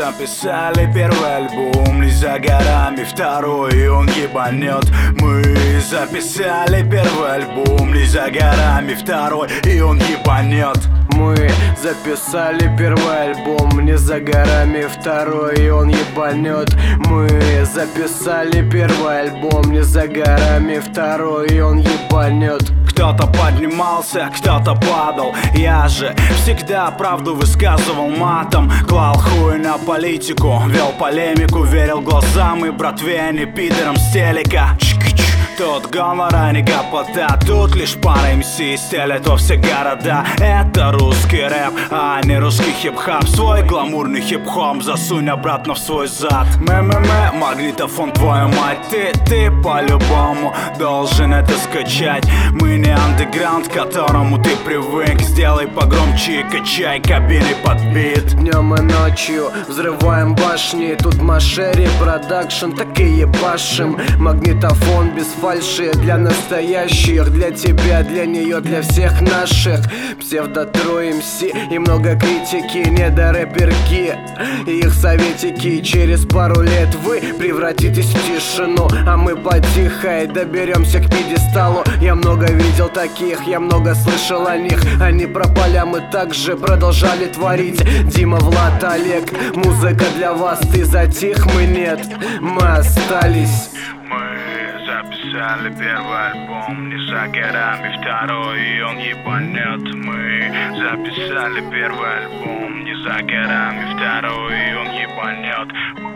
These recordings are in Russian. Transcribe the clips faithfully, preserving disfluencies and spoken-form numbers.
записали первый альбом, не за горами второй, и он ебанет. Мы записали первый альбом, не за горами второй, и он ебанет. Мы записали первый альбом, не за горами второй, и он ебанет. Мы записали первый альбом, не за горами второй, и он ебанет. Кто-то поднимался, кто-то падал. Я же всегда правду высказывал матом. Клал хуй на политику, вел полемику, верил глазам и братве, не пидорам с телека. Тут говора не гопота, тут лишь пара эм си стелят во все города. Это русский рэп, а не русский хип-хап. Свой гламурный хип-хоп засунь обратно в свой зад. Мэ-мэ-мэ, магнитофон, твою мать. Ты, ты по-любому должен это скачать. Мы не андеграунд, к которому ты привык. Сделай погромче и качай кабины под бит. Днем и ночью взрываем башни. Тут Машери продакшн, так и ебашим. Магнитофон без фальши для настоящих, для тебя, для нее, для всех наших. Псевдо-тру эм си и много критики, недорэперки и их советики. Через пару лет вы превратитесь в тишину, а мы потихо доберемся к пьедесталу. Я много видел таких, я много слышал о них. Они пропали, а мы также продолжали творить. Дима, Влад, Олег, музыка для вас, ты затих, мы нет, мы остались. Мы записали первый альбом, не за горами второй, и он ебанет. Мы записали первый альбом, не за горами второй, и он ебанет.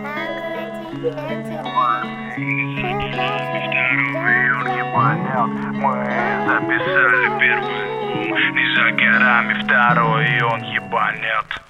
Мы записали первый альбом, не за горами второй, и он ебанет.